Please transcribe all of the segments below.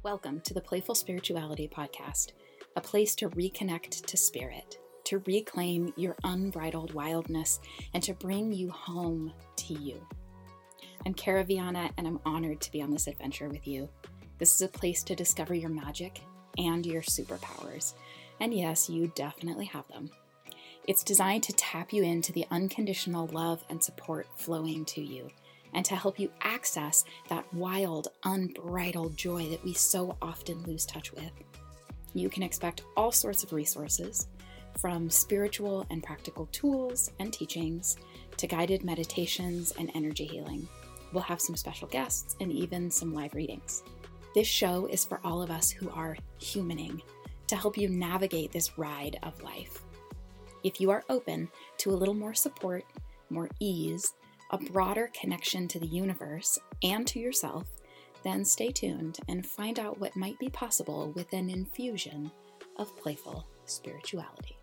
Welcome to the Playful Spirituality Podcast, a place to reconnect to spirit, to reclaim your unbridled wildness, and to bring you home to you. I'm Kara Viana, and I'm honored to be on this adventure with you. This is a place to discover your magic and your superpowers. And yes, you definitely have them. It's designed to tap you into the unconditional love and support flowing to you, and to help you access that wild, unbridled joy that we so often lose touch with. You can expect all sorts of resources, from spiritual and practical tools and teachings to guided meditations and energy healing. We'll have some special guests and even some live readings. This show is for all of us who are humaning, to help you navigate this ride of life. If you are open to a little more support, more ease, a broader connection to the universe and to yourself, then stay tuned and find out what might be possible with an infusion of playful spirituality.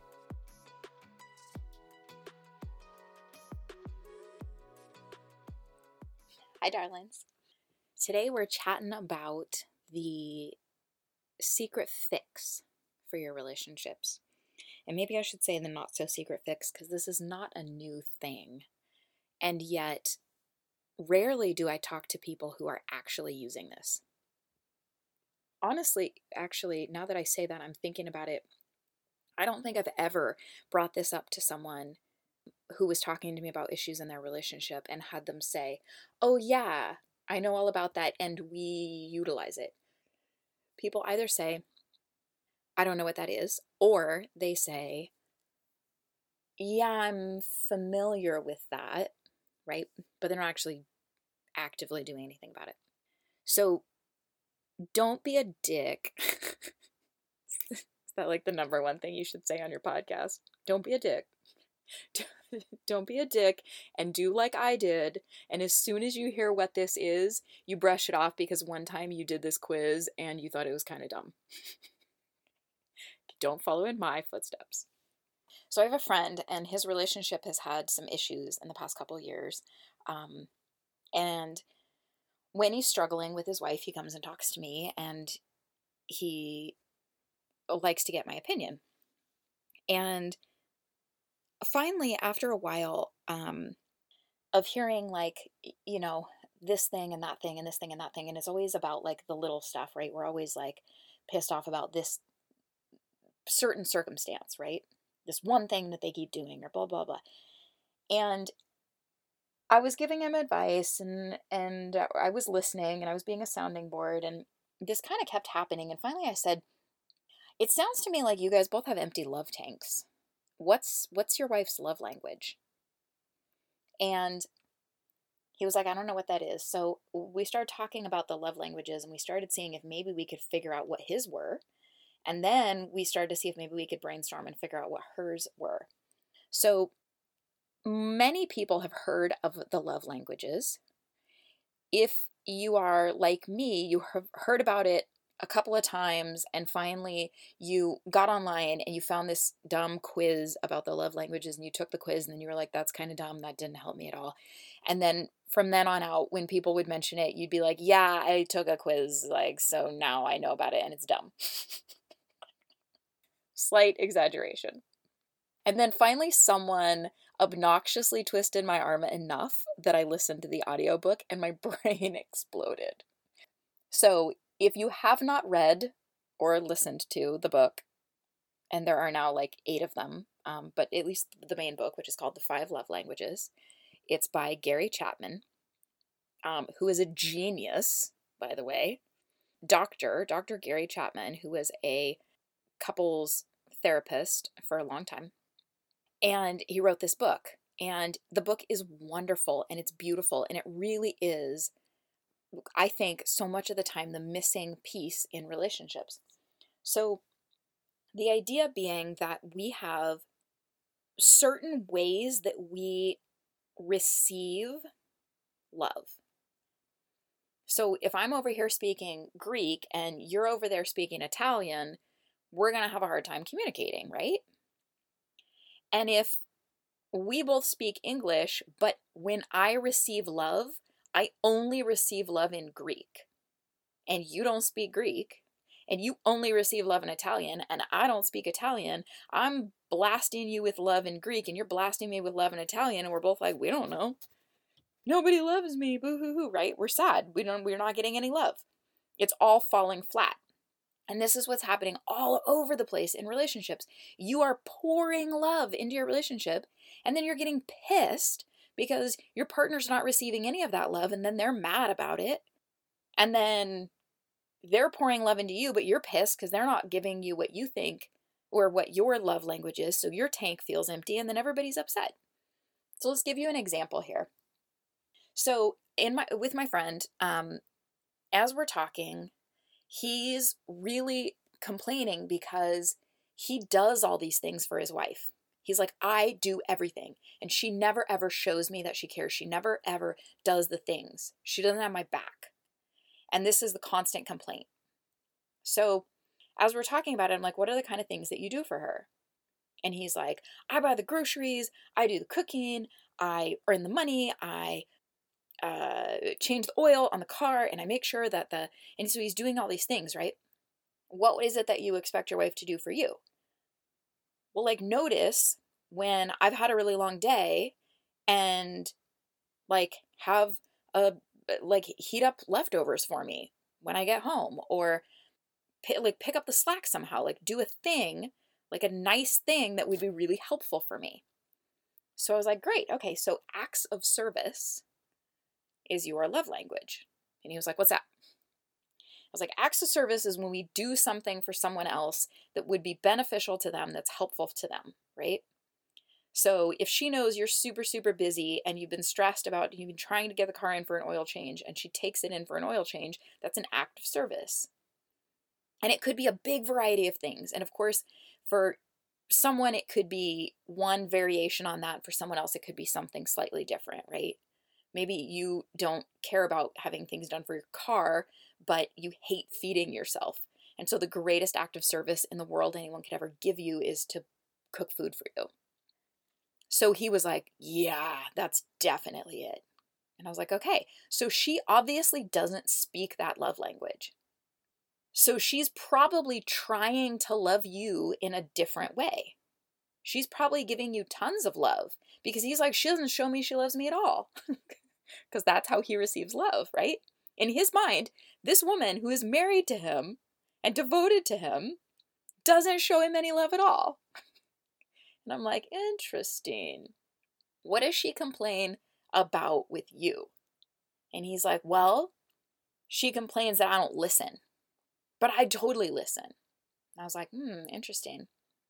Hi, darlings. Today we're chatting about the secret fix for your relationships. And maybe I should say the not so secret fix, because this is not a new thing. And yet, rarely do I talk to people who are actually using this. Honestly, actually, now that I say that, I'm thinking about it. I don't think I've ever brought this up to someone who was talking to me about issues in their relationship and had them say, "Oh yeah, I know all about that and we utilize it." People either say, "I don't know what that is," or they say, "Yeah, I'm familiar with that," right? But they're not actually actively doing anything about it. So don't be a dick. Is that like the number one thing you should say on your podcast? Don't be a dick. Don't be a dick and do like I did. And as soon as you hear what this is, you brush it off because one time you did this quiz and you thought it was kind of dumb. Don't follow in my footsteps. So I have a friend, and his relationship has had some issues in the past couple of years. And when he's struggling with his wife, he comes and talks to me, and he likes to get my opinion. And finally, after a while of hearing like, this thing and that thing and this thing and that thing, and it's always about like the little stuff, right? We're always like pissed off about this certain circumstance, right? This one thing that they keep doing, or blah, blah, blah. And I was giving him advice, and I was listening, and I was being a sounding board, and this kind of kept happening. And finally I said, "It sounds to me like you guys both have empty love tanks. What's your wife's love language?" And he was like, "I don't know what that is." So we started talking about the love languages, and we started seeing if maybe we could figure out what his were. And then we started to see if maybe we could brainstorm and figure out what hers were. So many people have heard of the love languages. If you are like me, you have heard about it a couple of times, and finally you got online and you found this dumb quiz about the love languages, and you took the quiz, and then you were like, "That's kind of dumb. That didn't help me at all." And then from then on out, when people would mention it, you'd be like, "Yeah, I took a quiz, like, so now I know about it, and it's dumb." Slight exaggeration. And then finally someone obnoxiously twisted my arm enough that I listened to the audiobook and my brain exploded. So if you have not read or listened to the book, and there are now like 8 of them, but at least the main book, which is called The 5 Love Languages, it's by Gary Chapman, who is a genius, by the way. Dr. Gary Chapman, who was a couples therapist for a long time. And he wrote this book, and the book is wonderful and it's beautiful, and it really is, I think, so much of the time the missing piece in relationships. So the idea being that we have certain ways that we receive love. So if I'm over here speaking Greek and you're over there speaking Italian, we're going to have a hard time communicating, right? And if we both speak English, but when I receive love, I only receive love in Greek. and you don't speak Greek, and you only receive love in Italian, and I don't speak Italian, I'm blasting you with love in Greek, and you're blasting me with love in Italian, and we're both like, we don't know. Nobody loves me, boo hoo hoo, right? We're sad. We're not getting any love. It's all falling flat. And this is what's happening all over the place in relationships. You are pouring love into your relationship, and then you're getting pissed because your partner's not receiving any of that love, and then they're mad about it. And then they're pouring love into you, but you're pissed because they're not giving you what you think or what your love language is. So your tank feels empty, and then everybody's upset. So let's give you an example here. So with my friend, as we're talking, he's really complaining because he does all these things for his wife. He's like, I do everything, and she never ever shows me that she cares. She never ever does the things. She doesn't have my back. And this is the constant complaint. So as we're talking about it, I'm like, what are the kind of things that you do for her? And he's like, I buy the groceries, I do the cooking, I earn the money, I change the oil on the car, and I make sure that and so he's doing all these things, right? What is it that you expect your wife to do for you? Well, like, notice when I've had a really long day and like have heat up leftovers for me when I get home, or pick up the slack somehow, like do a thing, like a nice thing that would be really helpful for me. So I was like, great, okay, so acts of service is your love language. And he was like, what's that? I was like, acts of service is when we do something for someone else that would be beneficial to them, that's helpful to them, right? So if she knows you're super, super busy and you've been stressed about, you've been trying to get the car in for an oil change, and she takes it in for an oil change, that's an act of service. And it could be a big variety of things. And of course, for someone, it could be one variation on that. For someone else, it could be something slightly different, right? Maybe you don't care about having things done for your car, but you hate feeding yourself. And so the greatest act of service in the world anyone could ever give you is to cook food for you. So he was like, yeah, that's definitely it. And I was like, okay, so she obviously doesn't speak that love language. So she's probably trying to love you in a different way. She's probably giving you tons of love because he's like, she doesn't show me she loves me at all. Because that's how he receives love, right? In his mind, this woman who is married to him and devoted to him doesn't show him any love at all. And I'm like, interesting. What does she complain about with you? And he's like, well, she complains that I don't listen, but I totally listen. And I was like, interesting.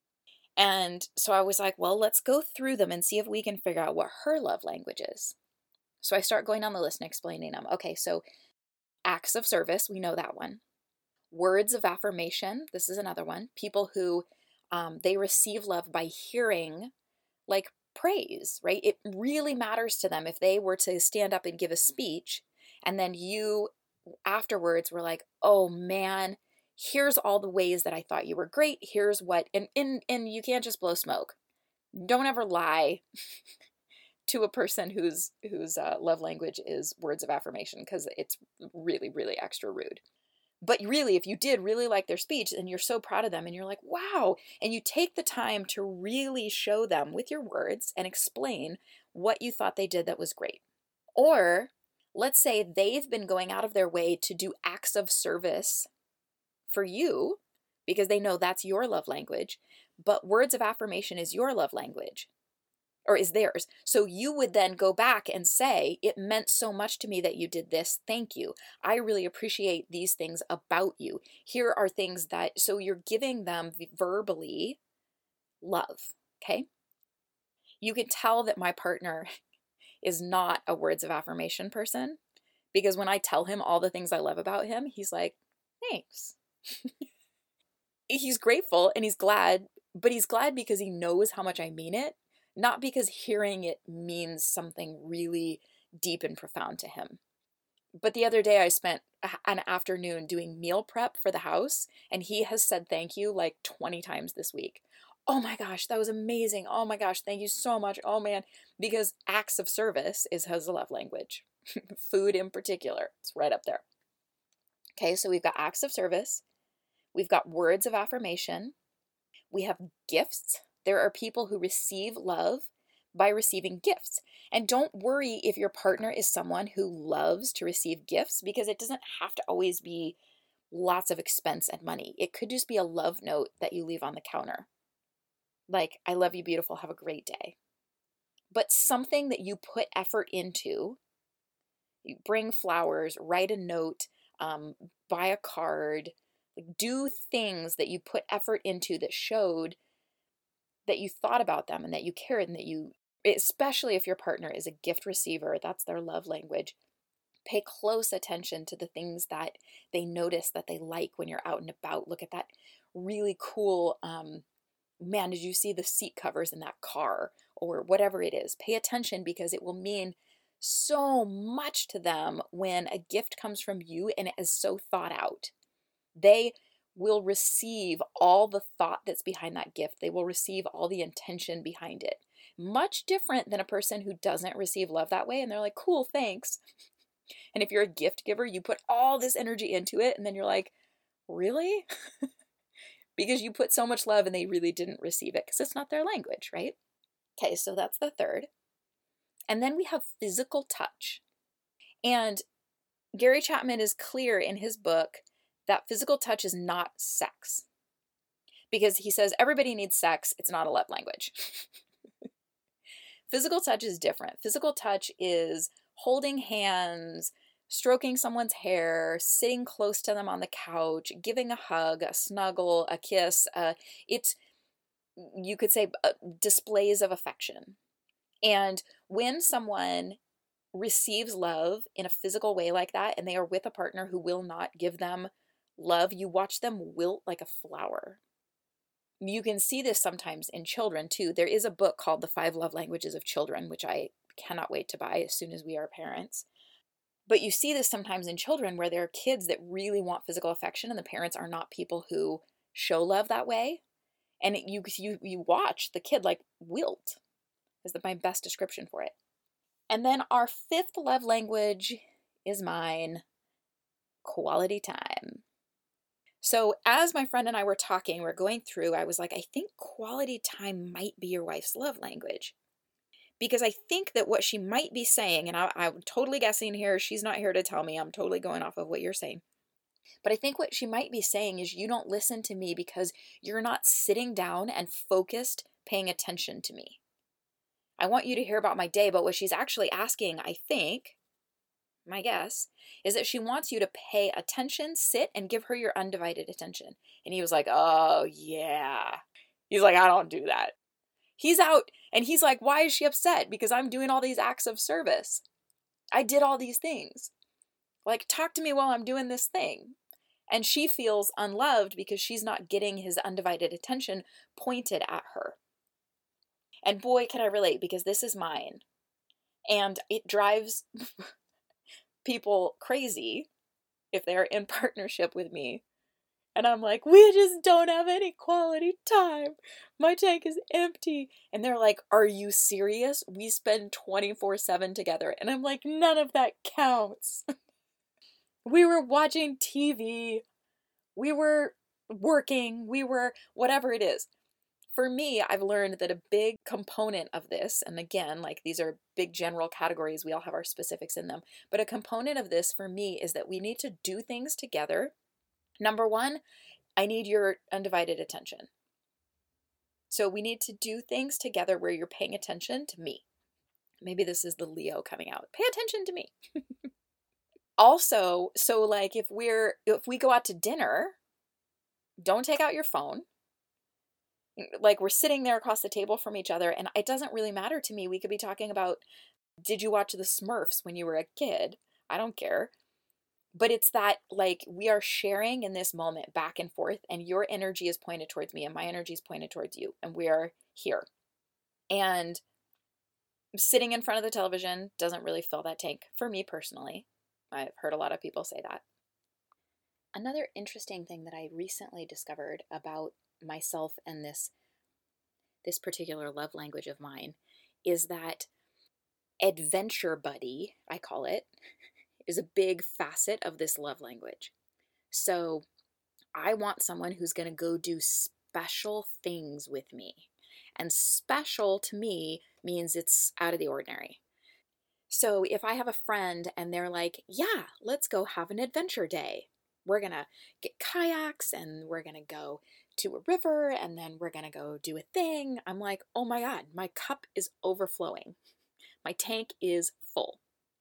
And so I was like, well, let's go through them and see if we can figure out what her love language is. So I start going down the list and explaining them. Okay, so acts of service, we know that one. Words of affirmation, this is another one. People who they receive love by hearing like praise, right? It really matters to them if they were to stand up and give a speech and then you afterwards were like, oh man, here's all the ways that I thought you were great. Here's what, and you can't just blow smoke. Don't ever lie to a person whose love language is words of affirmation, because it's really, really extra rude. But really, if you did really like their speech and you're so proud of them and you're like, wow, and you take the time to really show them with your words and explain what you thought they did that was great. Or let's say they've been going out of their way to do acts of service for you because they know that's your love language, but words of affirmation is your love language. Or is theirs. So you would then go back and say, it meant so much to me that you did this. Thank you. I really appreciate these things about you. Here are things that, so you're giving them verbally love. Okay. You can tell that my partner is not a words of affirmation person, because when I tell him all the things I love about him, he's like, thanks. He's grateful and he's glad, but he's glad because he knows how much I mean it. Not because hearing it means something really deep and profound to him. But the other day I spent an afternoon doing meal prep for the house, and he has said thank you like 20 times this week. Oh my gosh, that was amazing. Oh my gosh, thank you so much. Oh man, because acts of service is his love language. Food in particular, it's right up there. Okay, so we've got acts of service, we've got words of affirmation, we have gifts. There are people who receive love by receiving gifts. And don't worry if your partner is someone who loves to receive gifts, because it doesn't have to always be lots of expense and money. It could just be a love note that you leave on the counter. Like, I love you, beautiful, have a great day. But something that you put effort into, you bring flowers, write a note, buy a card, like, do things that you put effort into that showed that you thought about them and that you cared, and that you, especially if your partner is a gift receiver, that's their love language. Pay close attention to the things that they notice that they like when you're out and about. Look at that really cool, man, did you see the seat covers in that car, or whatever it is. Pay attention, because it will mean so much to them when a gift comes from you and it is so thought out. They will receive all the thought that's behind that gift. They will receive all the intention behind it. Much different than a person who doesn't receive love that way and they're like, cool, thanks. And if you're a gift giver, you put all this energy into it and then you're like, really? Because you put so much love and they really didn't receive it because it's not their language, right? Okay, so that's the third. And then we have physical touch. And Gary Chapman is clear in his book that physical touch is not sex. Because he says everybody needs sex, it's not a love language. Physical touch is different. Physical touch is holding hands, stroking someone's hair, sitting close to them on the couch, giving a hug, a snuggle, a kiss. It's, you could say, displays of affection. And when someone receives love in a physical way like that, and they are with a partner who will not give them love, you watch them wilt like a flower. You can see this sometimes in children too. There is a book called The 5 Love Languages of Children, which I cannot wait to buy as soon as we are parents. But you see this sometimes in children where there are kids that really want physical affection and the parents are not people who show love that way. And you watch the kid like wilt, is my best description for it. And then our 5th love language is mine, quality time. So as my friend and I were talking, we're going through, I was like, I think quality time might be your wife's love language. Because I think that what she might be saying, and I'm totally guessing here, she's not here to tell me, I'm totally going off of what you're saying. But I think what she might be saying is, you don't listen to me because you're not sitting down and focused paying attention to me. I want you to hear about my day, but what she's actually asking, I think, my guess, is that she wants you to pay attention, sit, and give her your undivided attention. And he was like, oh, yeah. He's like, I don't do that. He's out, and he's like, why is she upset? Because I'm doing all these acts of service. I did all these things. Like, talk to me while I'm doing this thing. And she feels unloved because she's not getting his undivided attention pointed at her. And boy, can I relate, because this is mine. And it drives people crazy if they're in partnership with me. And I'm like, we just don't have any quality time. My tank is empty. And they're like, are you serious? We spend 24/7 together. And I'm like, none of that counts. We were watching TV. We were working. We were whatever it is. For me, I've learned that a big component of this, and again, like, these are big general categories, we all have our specifics in them, but a component of this for me is that we need to do things together. Number one, I need your undivided attention. So we need to do things together where you're paying attention to me. Maybe this is the Leo coming out. Pay attention to me. Also, so like if we go out to dinner, don't take out your phone. Like, we're sitting there across the table from each other, and it doesn't really matter to me. We could be talking about, did you watch the Smurfs when you were a kid? I don't care. But it's that, like, we are sharing in this moment back and forth, and your energy is pointed towards me and my energy is pointed towards you, and we are here. And sitting in front of the television doesn't really fill that tank for me personally. I've heard a lot of people say that. Another interesting thing that I recently discovered about myself and this particular love language of mine is that adventure buddy, I call it, is a big facet of this love language. So I want someone who's going to go do special things with me. And special to me means it's out of the ordinary. So if I have a friend and they're like, yeah, let's go have an adventure day. We're going to get kayaks and we're going to go to a river and then we're going to go do a thing. I'm like, oh my God, my cup is overflowing. My tank is full.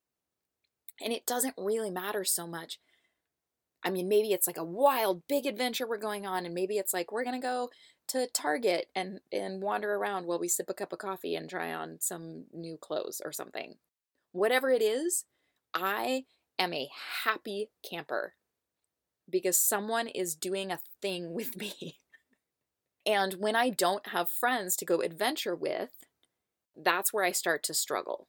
And it doesn't really matter so much. I mean, maybe it's like a wild, big adventure we're going on, and maybe it's like we're going to go to Target and wander around while we sip a cup of coffee and try on some new clothes or something. Whatever it is, I am a happy camper because someone is doing a thing with me. And when I don't have friends to go adventure with, that's where I start to struggle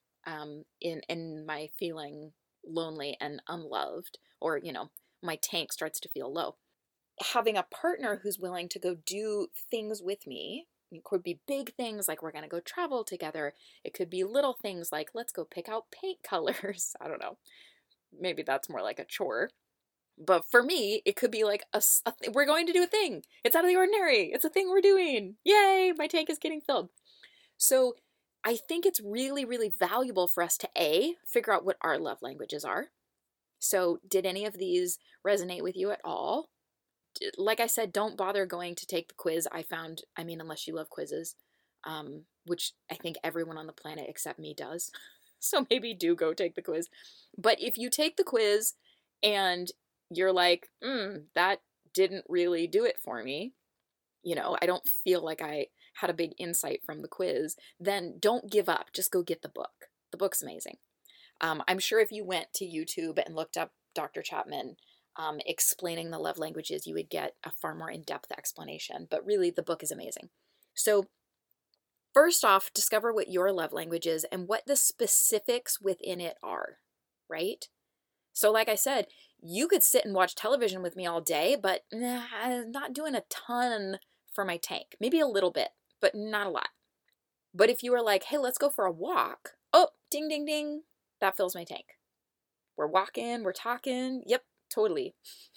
in my feeling lonely and unloved, or, you know, my tank starts to feel low. Having a partner who's willing to go do things with me, it could be big things like we're going to go travel together. It could be little things like let's go pick out paint colors. I don't know. Maybe that's more like a chore. But for me, it could be like we're going to do a thing. It's out of the ordinary. It's a thing we're doing. Yay, my tank is getting filled. So I think it's really, really valuable for us to figure out what our love languages are. So did any of these resonate with you at all? Like I said, don't bother going to take the quiz. I mean, unless you love quizzes, which I think everyone on the planet except me does. So maybe do go take the quiz. But if you take the quiz and you're like, that didn't really do it for me, you know, I don't feel like I had a big insight from the quiz, then don't give up. Just go get the book. The book's amazing. I'm sure if you went to YouTube and looked up Dr. Chapman explaining the love languages, you would get a far more in-depth explanation. But really, the book is amazing. So first off, discover what your love language is and what the specifics within it are, right? So like I said, you could sit and watch television with me all day, but I'm not doing a ton for my tank. Maybe a little bit, but not a lot. But if you were like, hey, let's go for a walk. Oh, ding, ding, ding. That fills my tank. We're walking, we're talking. Yep, totally.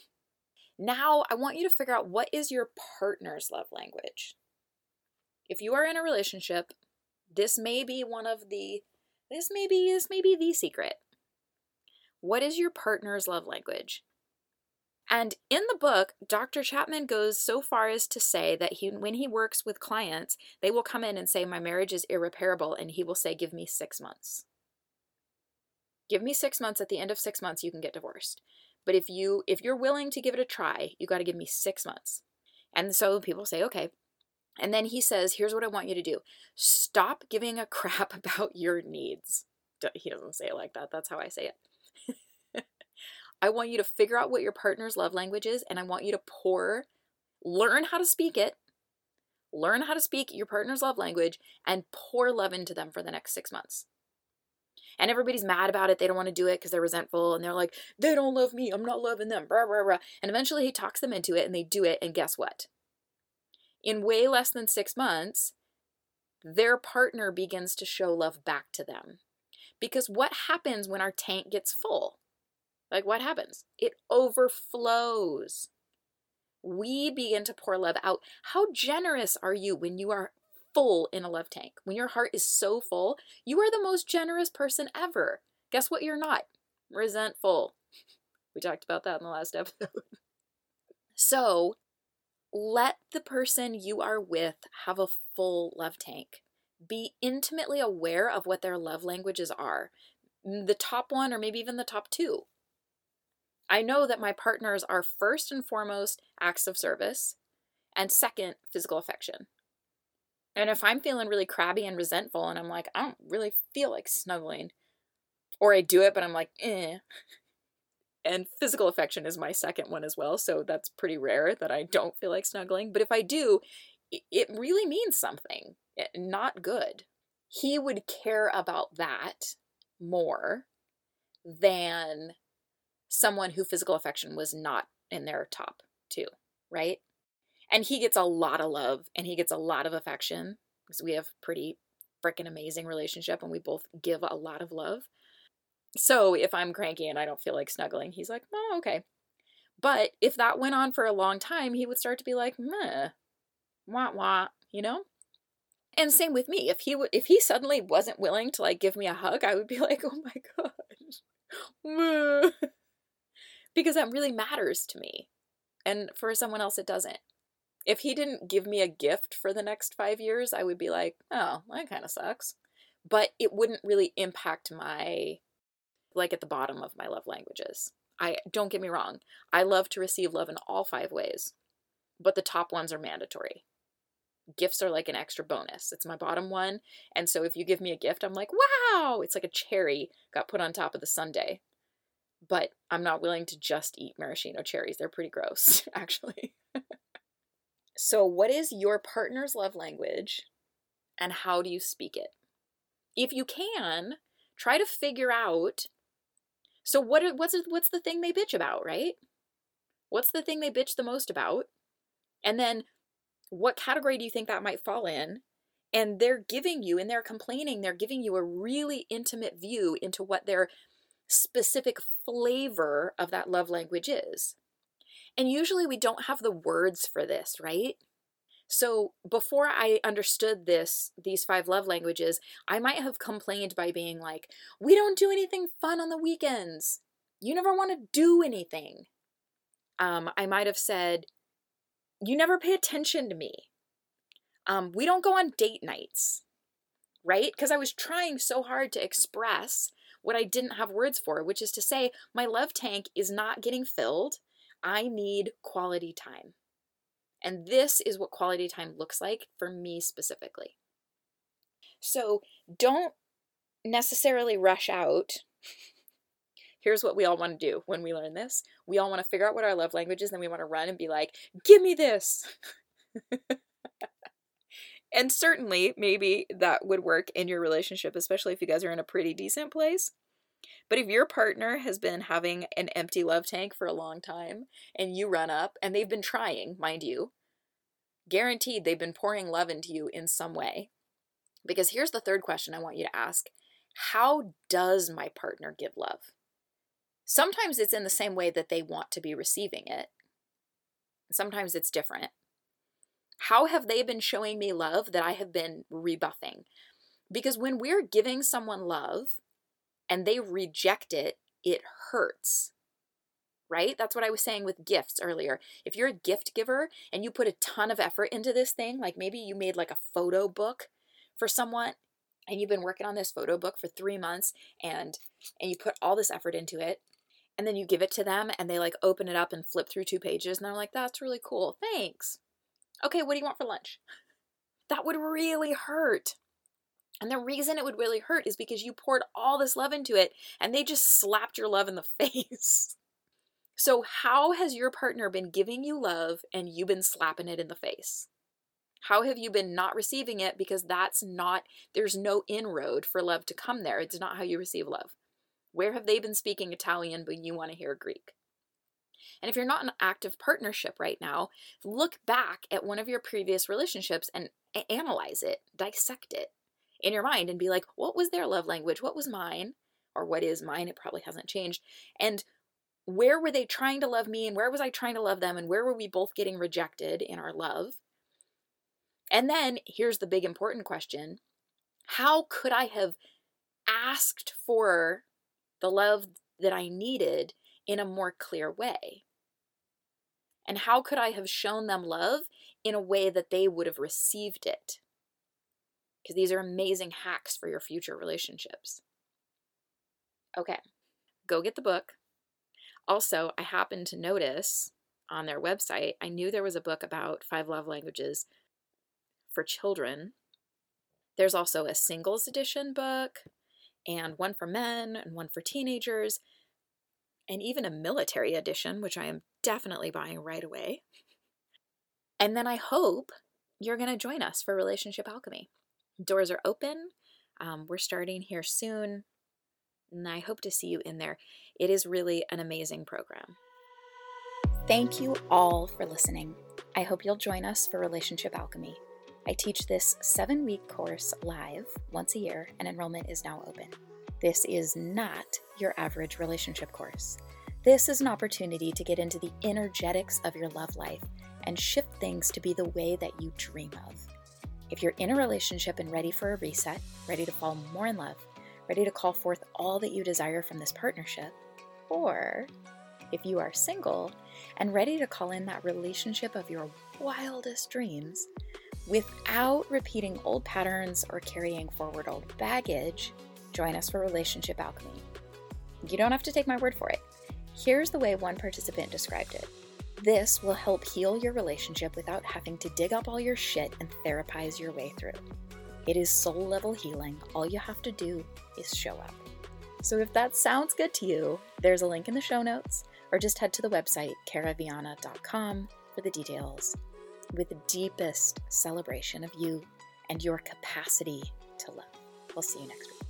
Now I want you to figure out what is your partner's love language. If you are in a relationship, this may be the secret. What is your partner's love language? And in the book, Dr. Chapman goes so far as to say that when he works with clients, they will come in and say, my marriage is irreparable, and he will say, give me 6 months. Give me 6 months. At the end of 6 months, you can get divorced. But if you're willing to give it a try, you got to give me 6 months. And so people say, okay. And then he says, here's what I want you to do. Stop giving a crap about your needs. He doesn't say it like that. That's how I say it. I want you to figure out what your partner's love language is, and I want you to learn how to speak it, learn how to speak your partner's love language, and pour love into them for the next 6 months. And everybody's mad about it. They don't want to do it because they're resentful, and they're like, they don't love me. I'm not loving them. Blah, blah, blah. And eventually he talks them into it, and they do it, and guess what? In way less than 6 months, their partner begins to show love back to them. Because what happens when our tank gets full? Like, what happens? It overflows. We begin to pour love out. How generous are you when you are full in a love tank? When your heart is so full, you are the most generous person ever. Guess what you're not? Resentful. We talked about that in the last episode. So, let the person you are with have a full love tank. Be intimately aware of what their love languages are. The top one, or maybe even the top two. I know that my partners are first and foremost acts of service, and second, physical affection. And if I'm feeling really crabby and resentful and I'm like, I don't really feel like snuggling, or I do it, but I'm like, eh. And physical affection is my second one as well, so that's pretty rare that I don't feel like snuggling. But if I do, it really means something. Not good. He would care about that more than someone who physical affection was not in their top two, right? And he gets a lot of love and he gets a lot of affection because we have pretty freaking amazing relationship and we both give a lot of love. So if I'm cranky and I don't feel like snuggling, he's like, oh, okay. But if that went on for a long time, he would start to be like, meh, wah, wah, And same with me. If he suddenly wasn't willing to like give me a hug, I would be like, oh my gosh. Because that really matters to me. And for someone else, it doesn't. If he didn't give me a gift for the next 5 years, I would be like, oh, that kind of sucks. But it wouldn't really impact my, like at the bottom of my love languages. Don't get me wrong. I love to receive love in all 5 ways, but the top ones are mandatory. Gifts are like an extra bonus. It's my bottom one. And so if you give me a gift, I'm like, wow, it's like a cherry got put on top of the sundae. But I'm not willing to just eat maraschino cherries. They're pretty gross, actually. So what is your partner's love language and how do you speak it? If you can, try to figure out, so what's the thing they bitch about, right? What's the thing they bitch the most about? And then what category do you think that might fall in? And they're giving you, and they're complaining, they're giving you a really intimate view into what their specific flavor of that love language is. And usually we don't have the words for this, right? So before I understood these 5 love languages, I might have complained by being like, we don't do anything fun on the weekends. You never want to do anything. I might have said, you never pay attention to me. We don't go on date nights, right? Because I was trying so hard to express what I didn't have words for, which is to say my love tank is not getting filled. I need quality time. And this is what quality time looks like for me specifically. So don't necessarily rush out. Here's what we all want to do when we learn this. We all want to figure out what our love language is, and then we want to run and be like, give me this. And certainly, maybe that would work in your relationship, especially if you guys are in a pretty decent place. But if your partner has been having an empty love tank for a long time and you run up, and they've been trying, mind you, guaranteed they've been pouring love into you in some way. Because here's the third question I want you to ask. How does my partner give love? Sometimes it's in the same way that they want to be receiving it. Sometimes it's different. How have they been showing me love that I have been rebuffing? Because when we're giving someone love and they reject it, it hurts, right? That's what I was saying with gifts earlier. If you're a gift giver and you put a ton of effort into this thing, like maybe you made like a photo book for someone and you've been working on this photo book for 3 months and you put all this effort into it, and then you give it to them and they like open it up and flip through 2 pages and they're like, that's really cool. Thanks. Okay, what do you want for lunch? That would really hurt. And the reason it would really hurt is because you poured all this love into it and they just slapped your love in the face. So how has your partner been giving you love and you've been slapping it in the face? How have you been not receiving it because there's no inroad for love to come there. It's not how you receive love. Where have they been speaking Italian but you want to hear Greek? And if you're not in an active partnership right now, look back at one of your previous relationships and analyze it, dissect it in your mind and be like, what was their love language? What was mine? Or what is mine? It probably hasn't changed. And where were they trying to love me and where was I trying to love them? And where were we both getting rejected in our love? And then here's the big important question. How could I have asked for the love that I needed in a more clear way? And how could I have shown them love in a way that they would have received it? Because these are amazing hacks for your future relationships. Okay, go get the book. Also, I happened to notice on their website, I knew there was a book about 5 love languages for children. There's also a singles edition book, and one for men, and one for teenagers, and even a military edition, which I am definitely buying right away. And then I hope you're going to join us for Relationship Alchemy. Doors are open. We're starting here soon, and I hope to see you in there. It is really an amazing program. Thank you all for listening. I hope you'll join us for Relationship Alchemy. I teach this 7-week course live once a year, and enrollment is now open. This is not your average relationship course. This is an opportunity to get into the energetics of your love life and shift things to be the way that you dream of. If you're in a relationship and ready for a reset, ready to fall more in love, ready to call forth all that you desire from this partnership, or if you are single and ready to call in that relationship of your wildest dreams without repeating old patterns or carrying forward old baggage, join us for Relationship Alchemy. You don't have to take my word for it. Here's the way one participant described it. This will help heal your relationship without having to dig up all your shit and therapize your way through. It is soul level healing. All you have to do is show up. So if that sounds good to you, there's a link in the show notes, or just head to the website karaviana.com for the details. With the deepest celebration of you and your capacity to love. We'll see you next week.